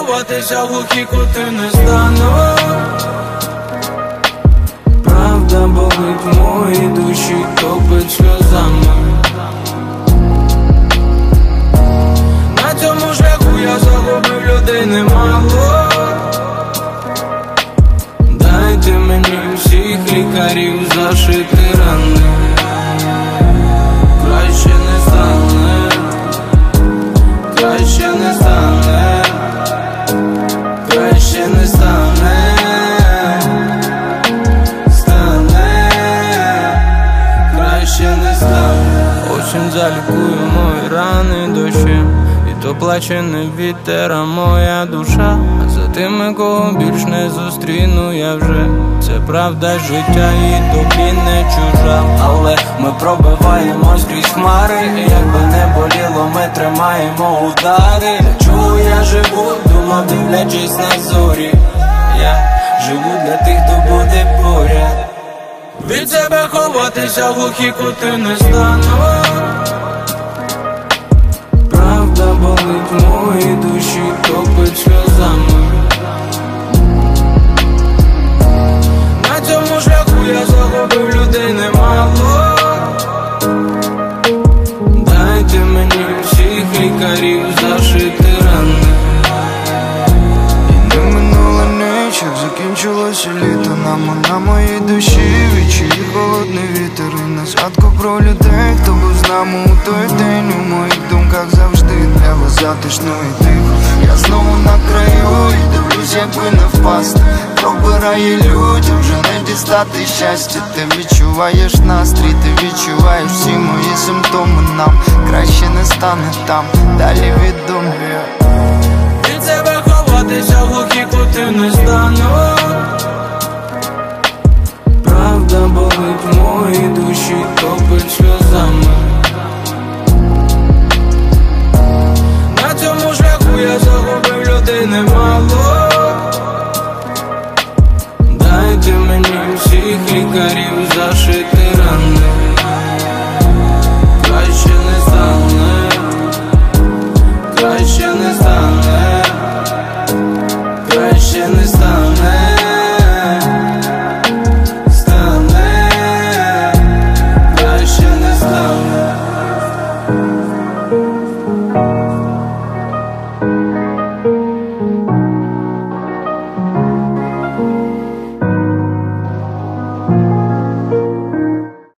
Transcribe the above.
ховатися в глухі кути не стану. Правда болить в моїй душі, топить сльозами. На цьому шляху я загубив людей немало. Дайте мені всіх лікарів зашити рани. Краще не стане, краще не стане, краще не стане, стане, краще не стане. Осінь залікує мої рани дощем, і то плаче не вітер, а моя душа. А за тими, кого більш не зустріну я вже. Це правда життя і тобі не чужа. Але ми пробиваємось крізь хмари, і якби не боліло, ми тримаємо удари. Для чого я живу, думав, дивлячись на зорі. Я живу для тих, хто буде поряд. Від себе ховатися в глухі кути не стану. Правда болить в моїй душі, топить сльозами. На цьому шляху я загубив людей немало. Дайте мені всіх лікарів зашити рани. І не минула ніч, як закінчилося літо. На моїй душі відчує холодний вітер. І на згадку про людей, хто був з нами у той день. У моїх думках завжди небо затишно і тихо. Я знову на краю і дивлюсь, як би не впасти. Пробирає людям, вже не дістати щастя. Ти відчуваєш настрій, ти відчуваєш всі мої симптоми. Нам краще не стане там, далі відомо. Від себе ховатися в глухі кути не стану. Правда болить в моїй душі, топить сльозами.